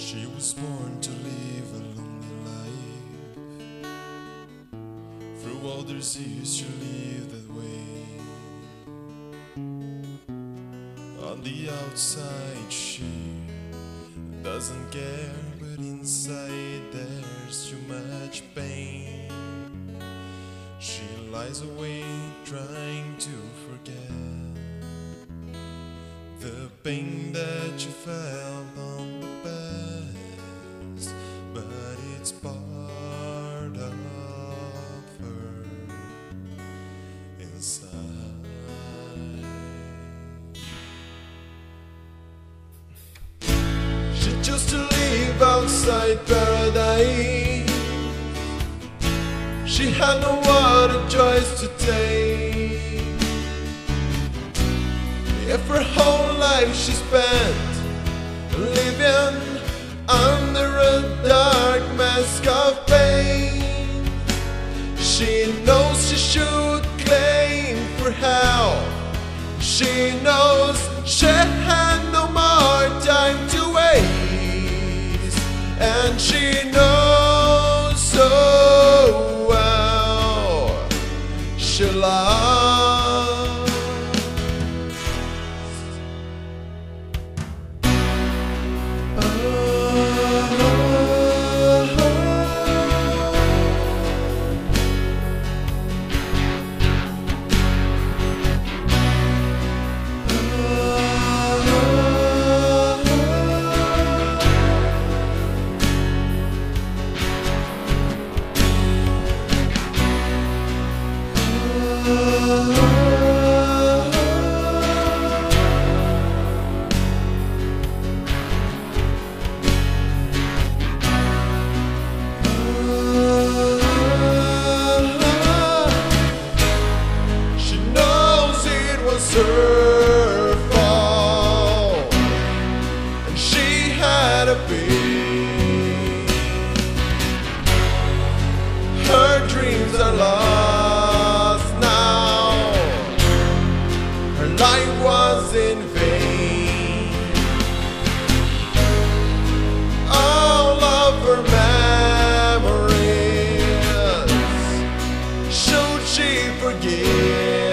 She was born to live a lonely life. Through all these years she lived that way. On the outside she doesn't care, but inside there's too much pain. She lies awake trying to forget the pain that you felt on the past, but it's part of her inside. She chose to live outside paradise. She had no other choice to take. If her whole life she spent living under a dark mask of pain, she knows she should claim for help. She knows she had no more time to waste, and she knows so well she lost. Her fault, and she had to be. Her dreams are lost now. Her life was in vain. All of her memories, should she forgive?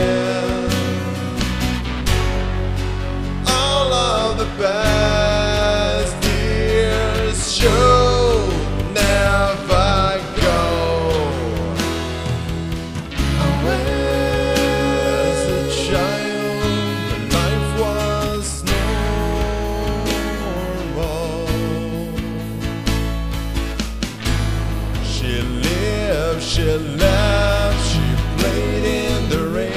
The best years should never go away. As a child, her life was normal. She lived, she laughed, she played in the rain.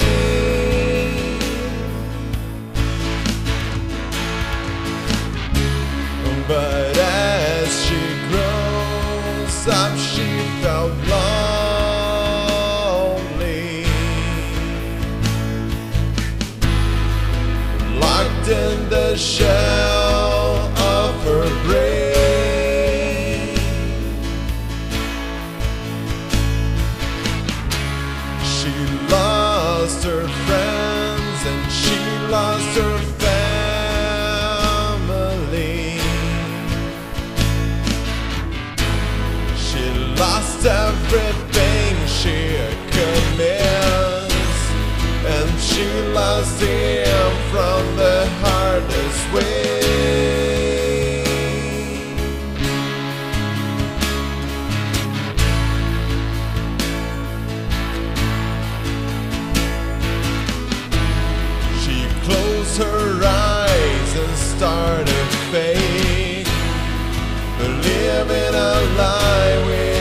But as she grows up, she felt lonely, locked in the shell of her brain. She lost her friends and she lost her family. Lost everything she could miss, and she lost him from the hardest way. She closed her eyes and started fake, living a lie with